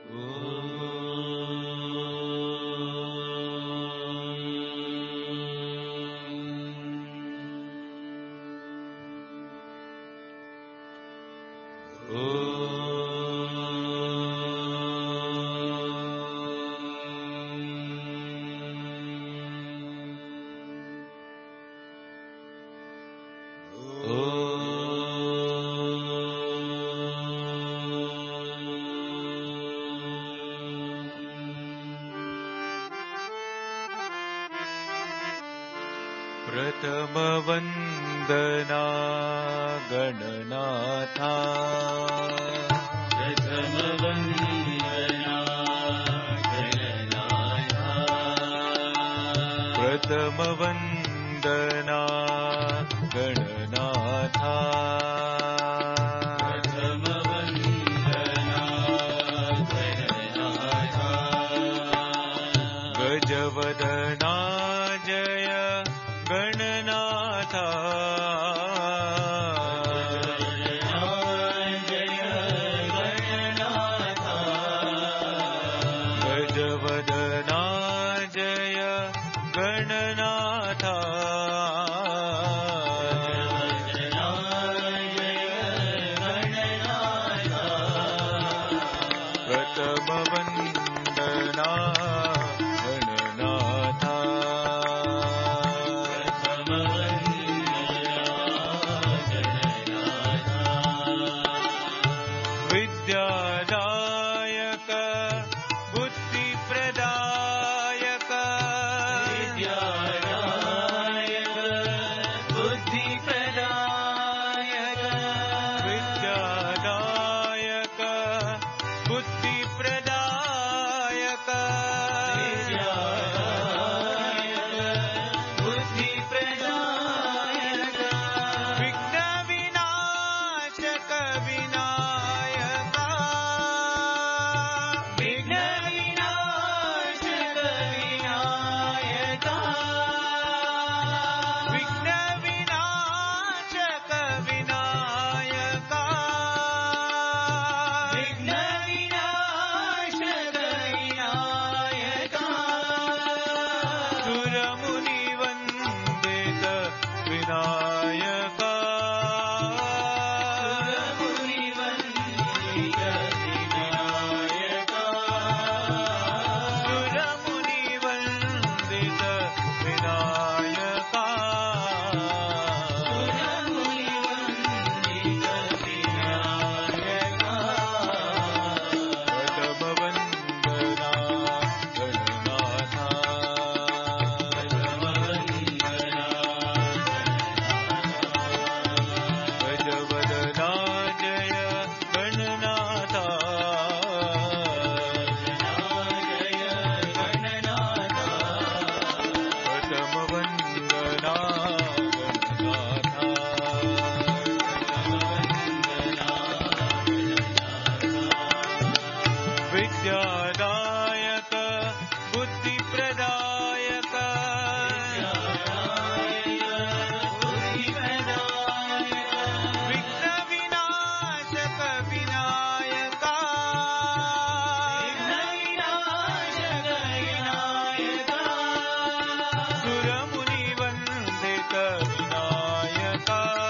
प्रथम वंदना गणनाथा, प्रथम वंदना गणनाथा, प्रथम वंदना गणनाथा, प्रथम वंदना गणनाथा, गजवदना जय गणनाथा, जय गणनाथा, गजवदना जय गणनाथा, प्रथम वंदना गणनाथा, विद्यादायक बुद्धिप्रदायक, विद्यादायक बुद्धिप्रदायक, विद्यादायक बुद्धिप्रदायक, विद्यादायक बुद्धिप्रदायक, विघ्न विनाशक विनायक, विघ्न विनाशक विनायक, विघ्न विनाशक विनायक, विघ्न विनाशक विनायक, सुरमुनि वंदित विनायक, सुरमुनि वंदित विनायक, सुरमुनि वंदित विनायक, सुरमुनि वंदित विनायक, प्रथम वंदना गणनाथा, प्रथम वंदना गजवदना जय गणनाथा, जय गणनाथा, प्रथम वंदना गणनाथा, विद्यादायक बुद्धिप्रदायक, विघ्न विनाशक विनायक, विघ्न विनाशक विनायक, सुरमुनि वंदित विनायक,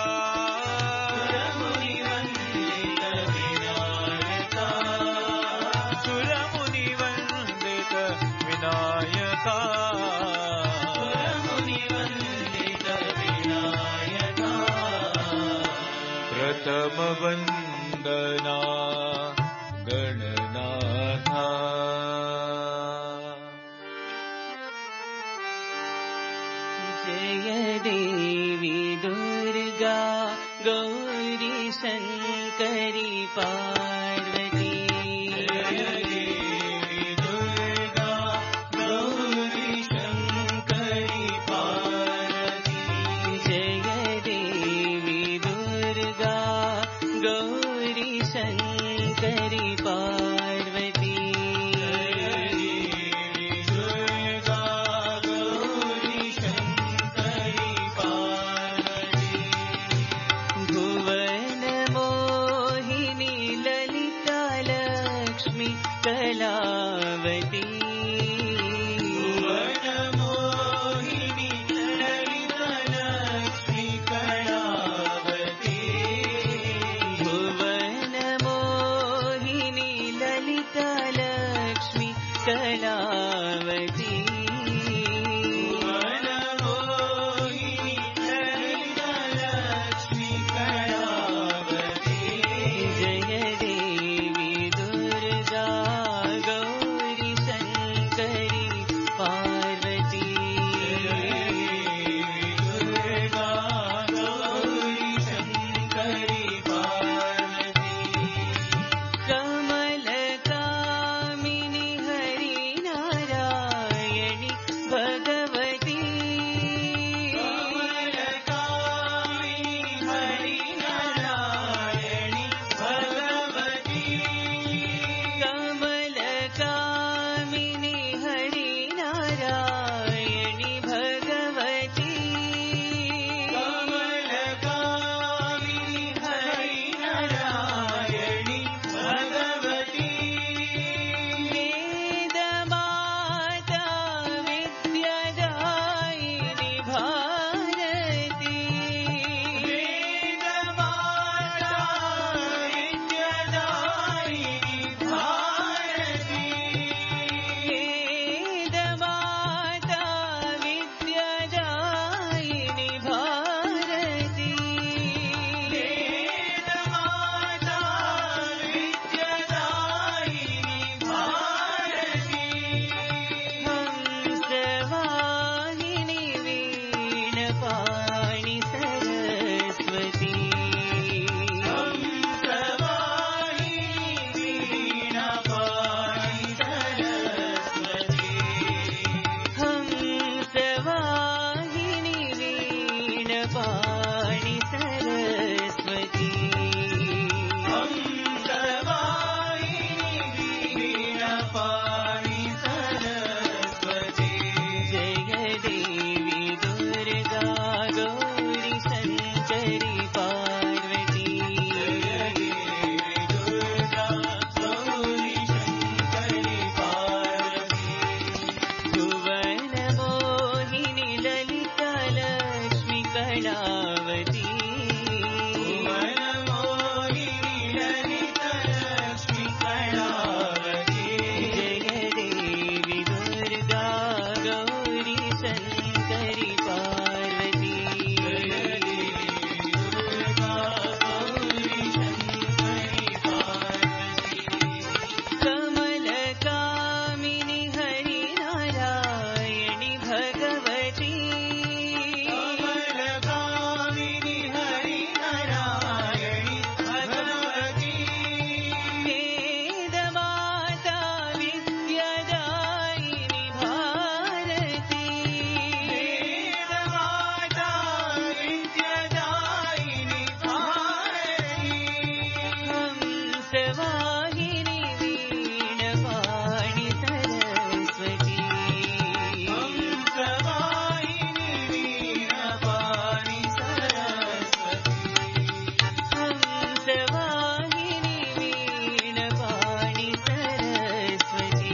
सुरमुनि वंदित विनायक, सुरमुनि वंदित विनायक, सुरमुनि वंदित विनायक, प्रथम वंदना गणनाथा, जय देवी दुर्गा गौरी शंकरी पार्वती, जय देवी दुर्गा गौरी शंकरी पार्वती, जय देवी दुर्गा गौरी शंकरी पार्वती, दुर्गा गौरी शंकरी पार्वती, भुवन मोहिनी ललिता लक्ष्मी ललितालक्ष्मी कलावती भुवनमोहिनी ललितालक्ष्मी कलावती भुवनमोहिनी ललितालक्ष्मी कलावती भुवनमोहिनी ललितालक्ष्मी कलावती जय देवी दुर्गा गौरी शङ्करी पार्वती दुर्गा गौरी शङ्करी पार्वती कमलकामिनी हरिनारायणि भगवती कमलकामिनी हरिनारायणि भगवती कमलकामिनी हरिनारायणि भगवती कमलकामिनी हरिनारायणि भगवती वेदमाता विद्यादायिनि भारती वेदमाता विद्यादायिनि भारती वेदमाता विद्यादायिनि भारती वेदमाता विद्यादायिनि भारती हंसवाहिनी वीणपाणि सरस्वती हंसवाहिनी वीणापाणि सरस्वती हंसवाहिनी वीणपाणि सरस्वती हंसवाहिनी वीणापाणि सरस्वती जय देवी दुर्गा गौरी शङ्करी पार्वती दुर्गा गौरी शङ्करी पार्वती भुवनमोहिनी ललितालक्ष्मी कलावती भुवनमोहिनी ललितालक्ष्मी कलावती जय देवी दुर्गा गौरी शङ्करी पार्वती दुर्गा गौरी शङ्करी पार्वती कमलकामिनी हरिनारायणि भगवती कमलकामिनी हरिनारायणि भगवती वेदमाता विद्यादायिनि भारती वेदमाता विद्यादायिनि भारती हंसवाहिनी वीणपाणि सरस्वती हंसवाहिनी वीणापाणि सरस्वती हंसवाहिनी वीणपाणि सरस्वती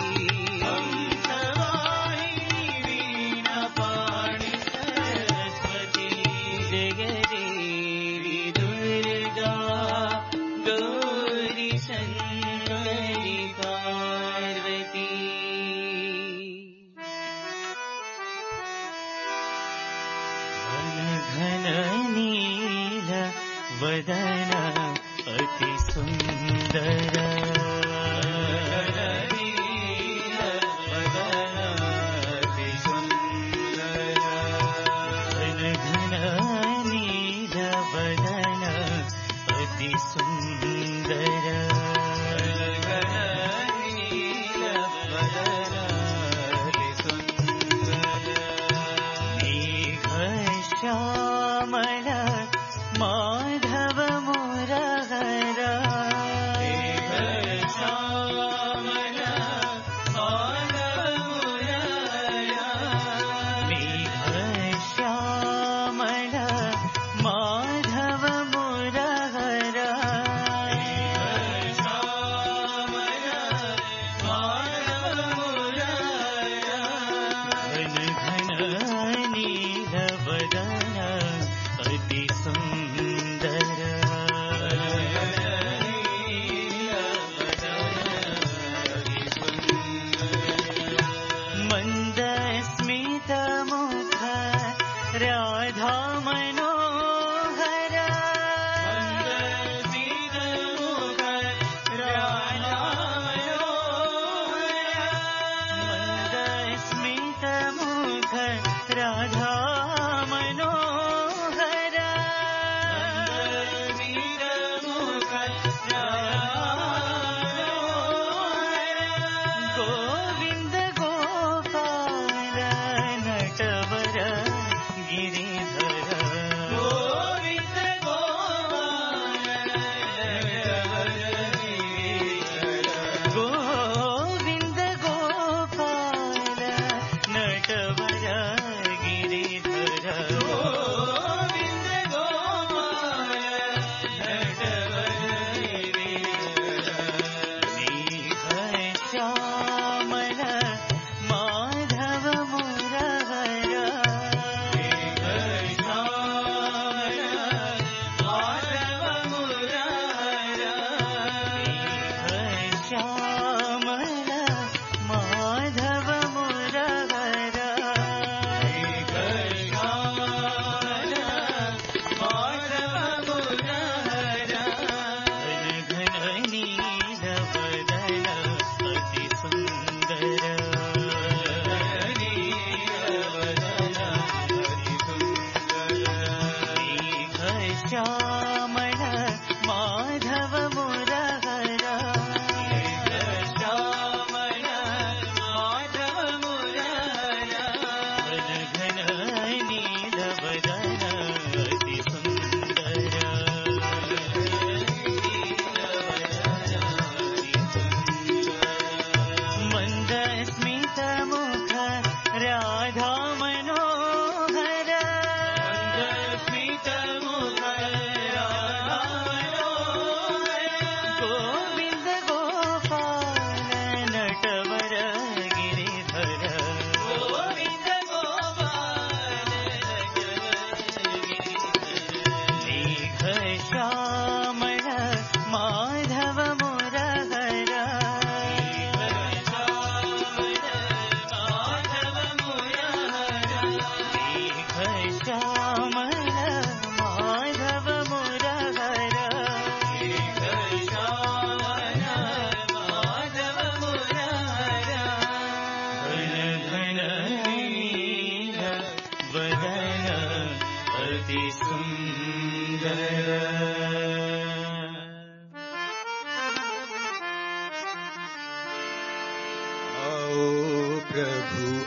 हंसवाहिनी वीणापाणि सरस्वती जय देवी दुर्गा गौरी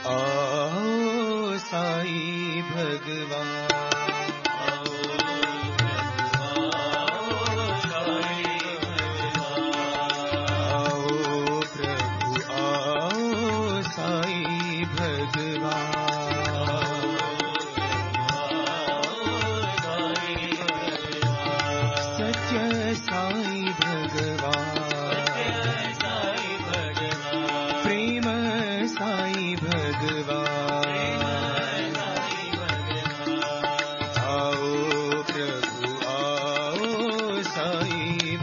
आओ साईं भगवान, आओ प्रभु आओ साईं भगवान, सत्य साईं भगवान, प्रेम साईं भगवान, आओ प्रभु आओ साईं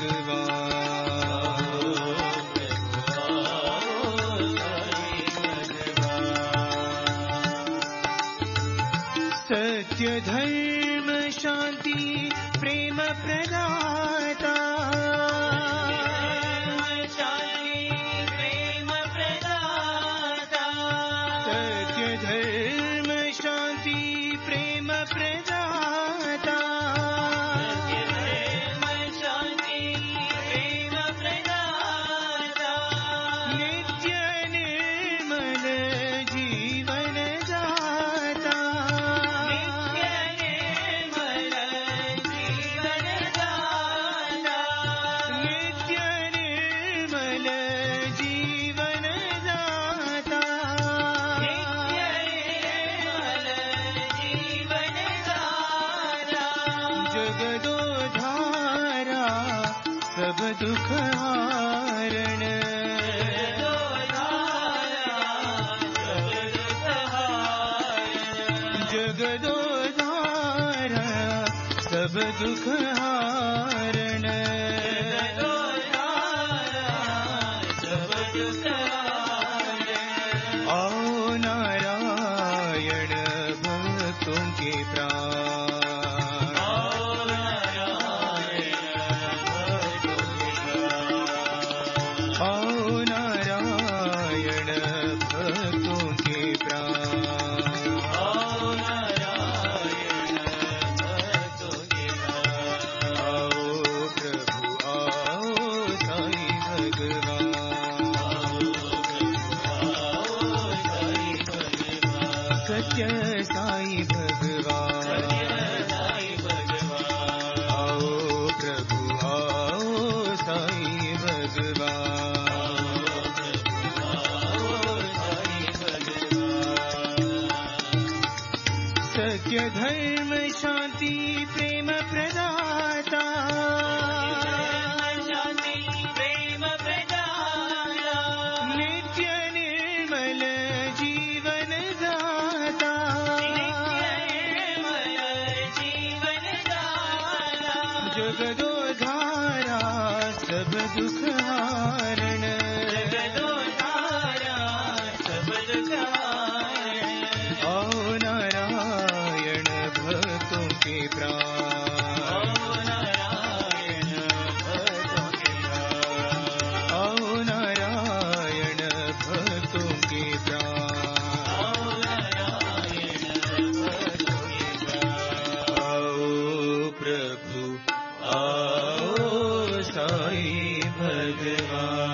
भगवान, सत्य धर्म शांति प्रेम प्रदाता, सत्य धर्म शांति प्रेम प्रदाता, नित्य निर्मल जीवन दाता, नित्य निर्मल जीवन दाता, जगदोधारा सब दुख हारण, जगदोधारा सब दुख हारण, आओ नारायण भक्तों के प्राण, आओ नारायण भक्तों के प्राण, आओ प्रभु आओ साईं भगवान, सत्य साईं भगवान, आओ प्रभु आओ साईं भगवान, सत्य धर्म शांति प्रेम प्रदाता, नित्य निर्मल जीवन दाता, जगदोधारा सब दुख हारण, आओ नारायण भक्तों के प्राण, आओ नारायण भक्तों के प्राण, आओ प्रभु आओ साईं भगवान।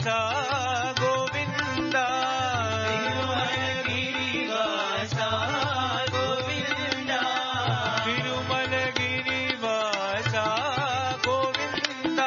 గోవింద తిరుమలగిరివాస గోవింద తిరుమలగిరివాస గోవింద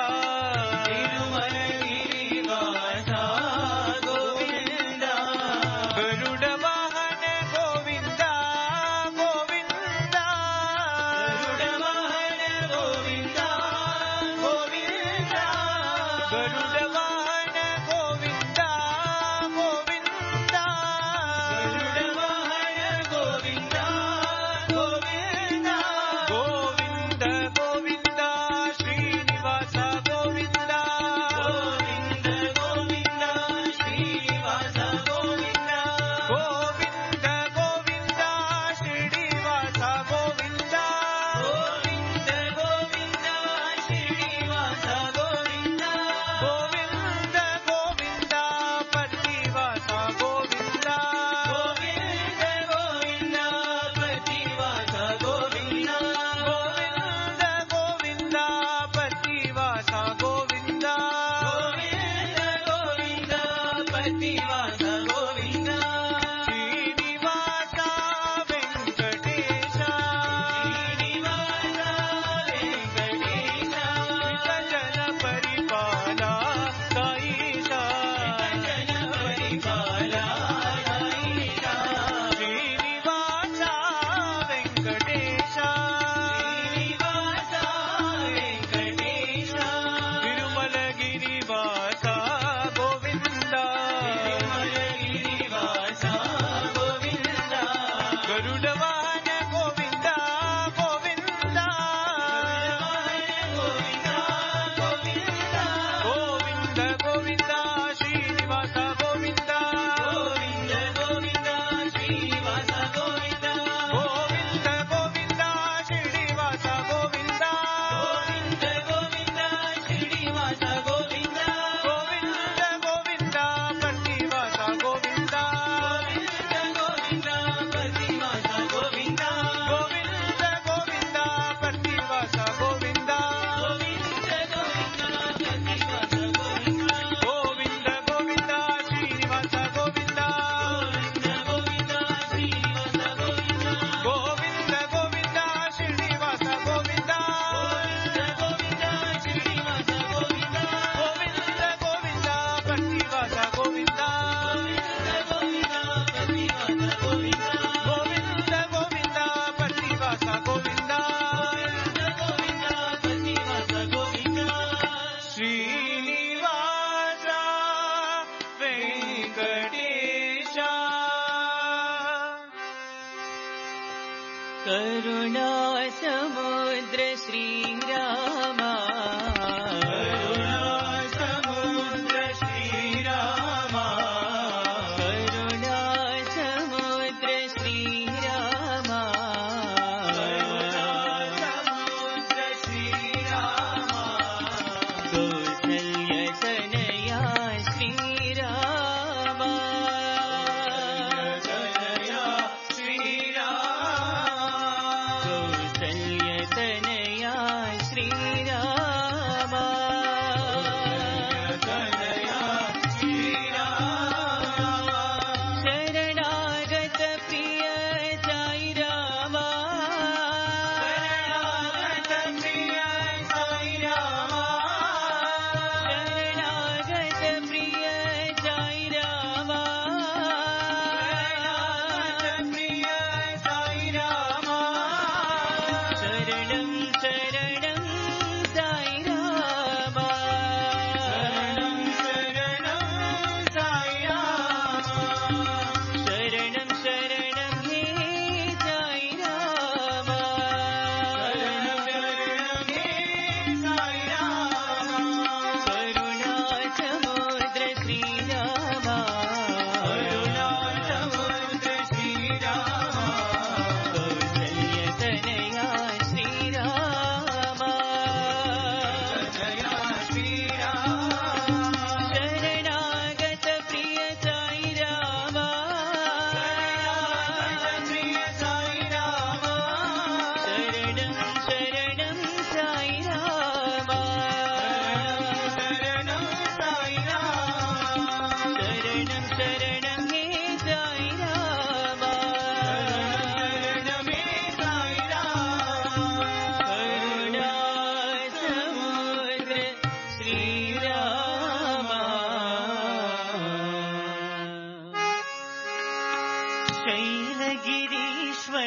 తిరుమలగిరివాస గోవింద గరుడ వాహన గోవింద గోవింద గరుడ వాహన గోవింద గోవింద గరుడ వాహన గోవింద గోవింద గరుడ వాహన గోవింద గోవింద గోవింద గోవింద శ్రీనివాస గోవింద గోవింద గోవింద శ్రీనివాస గోవింద గోవింద గోవింద శ్రీనివాస గోవింద గోవింద గోవింద శ్రీనివాస గోవింద గోవింద గోవింద పతివాస గోవింద గోవింద గోవింద పతివాస గోవింద గోవింద గోవింద పతివాస గోవింద గోవింద గోవింద పతివాస గోవింద శ్రీనివాస వెంకటేశ శ్రీనివాస వెంకటేశ వికజన పరిపాల సాయిష జన పరిపాల ఈశ శ్రీనివాస వెంకటేశ శ్రీనివాస వెంకటేశ తిరుమలగిరివాస గోవింద తిరుమలగిరివాస గోవింద గరుడ వాహన గోవింద గోవింద గోవింద గోవింద గోవింద గోవింద శ్రీనివాస గోవింద గోవింద గోవింద శ్రీనివాస గోవింద గోవింద గోవింద శ్రీనివాస గోవింద గోవింద గోవింద శ్రీనివాస గోవింద గోవింద గోవింద పతివాస గోవింద గోవింద గోవింద పతివాస గోవింద గోవింద గోవింద పతివాస గోవింద గోవింద గోవింద పతివాస గోవింద గోవింద గోవింద శ్రీనివాస గోవింద గోవింద గోవింద శ్రీనివాస గోవింద గోవింద గోవింద శ్రీనివాస గోవింద గోవింద గోవింద శ్రీనివాస గోవింద గోవింద గోవింద పతివాస గోవింద గోవింద గోవింద పతివాస గోవింద గోవింద గోవింద పతివాస గోవింద గోవింద పతివాస గోవింద శ్రీనివాస వెంకటేశ करुणा समुद्र श्रीराम సముద్ర శ్రీరామ करुणा समुद्र श्रीराम సముద్ర శ్రీరామ कौसल्य तनया श्रीराम జయ శ్రీరామ कौसल्य तनया श्रीराम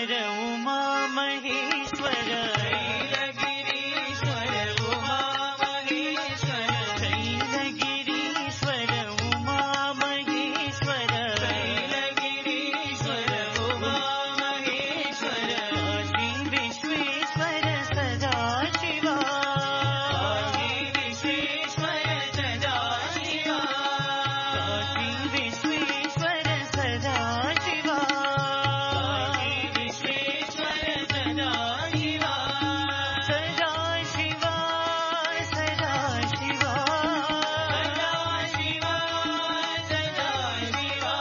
शैलगिरीश्वर उमा महेश्वर शैलगिरीश्वर उमा महेश्वर शैलगिरीश्वर उमा महेश्वर शैलगिरीश्वर उमा महेश्वर काशी विश्वेश्वर सदाशिवा काशी विश्वेश्वर सदाशिवा काशी विश्वेश्वर सदाशिवा काशी विश्वेश्वर सदाशिवा सदाशिवा सदाशिवा सदाशिवा सदाशिवा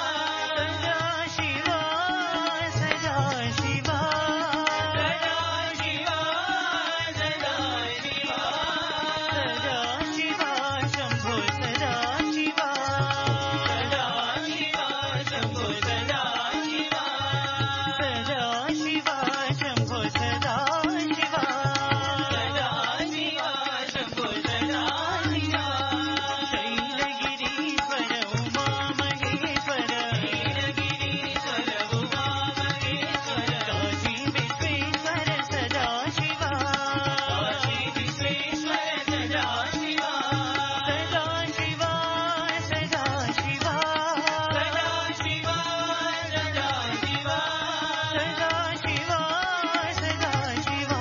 सदाशिवा सदाशिवा सदाशिवा सदाशिवा सदाशिवा शंभो सदाशिवा सदाशिवा शंभो सदाशिवा सदाशिवा शंभो सदाशिवा सदाशिवा शंभो सदाशिवा शैलगिरीश्वर उमा महेश्वर शैलगिरीश्वर उमा महेश्वर काशी विश्वेश्वर सदाशिवा काशी विश्वेश्वर सदाशिवा सदाशिवा सदाशिवा सदाशिवा सदाशिवा सदाशिवा सदाशिवा सदाशिवा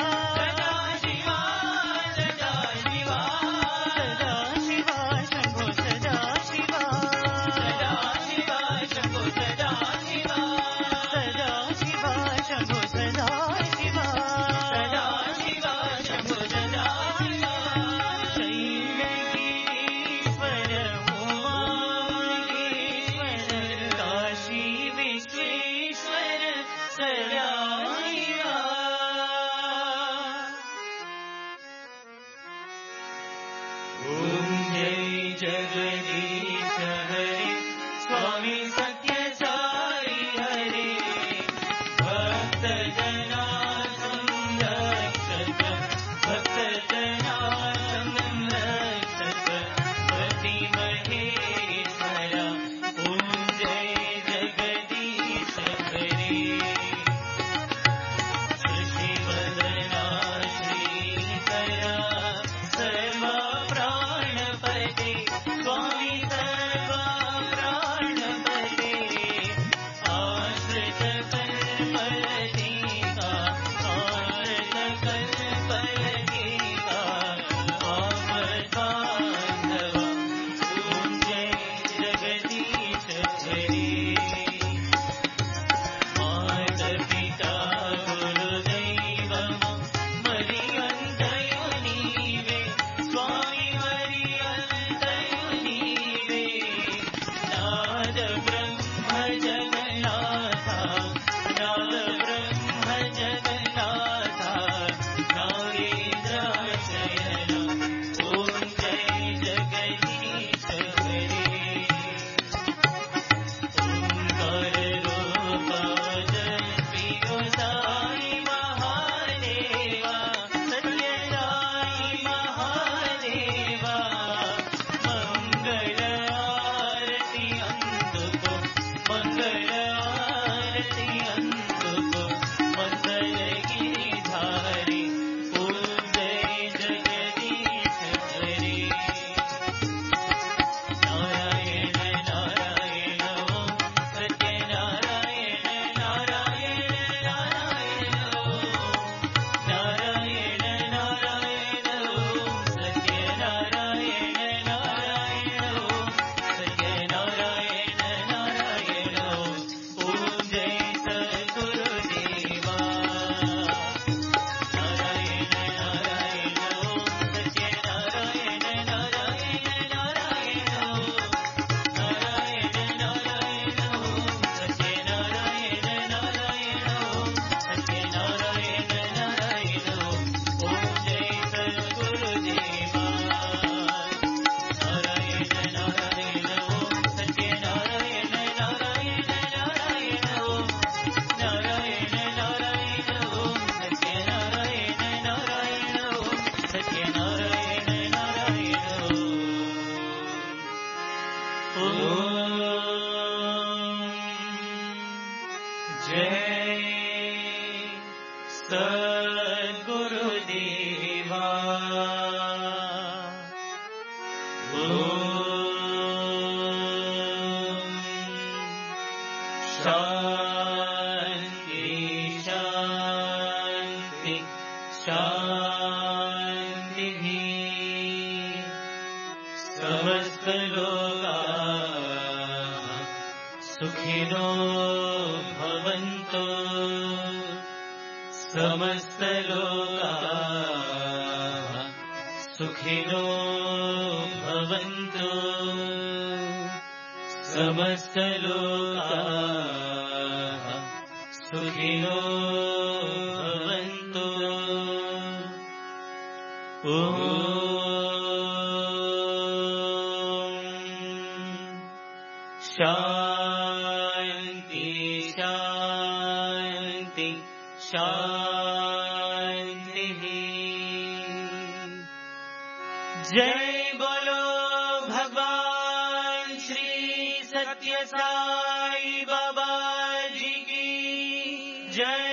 सदाशिवा सदाशिवा शंभो सदाशिवा सदाशिवा शंभो सदाशिवा सदाशिवा शंभो सदाशिवा सदाशिवा शंभो सदाशिवा शैलगिरीश्वर उमा महेश्वर काशी विश्वेश्वर सदाशिवा ॐ जय जगदीश हरे स्वामी सत्य साई हरे भक्त जना संरक्षक भक्त जना संरक्षक पति महेश्वर ॐ जय जगदीश हरे शशिवदना श्रीकरा सर्व प्राणपते स्वामी शांति शांति शांति समस्त लोकाः सुखिनो भवन्तु समस्त लोकाः सुखिनो भवन्तु समस्त लोकाः सुखिनो भवन्तु ॐ शान्ति शान्ति शान्तिः जय बोलो भगवान श्री सत्य साई बाबा जी की जय।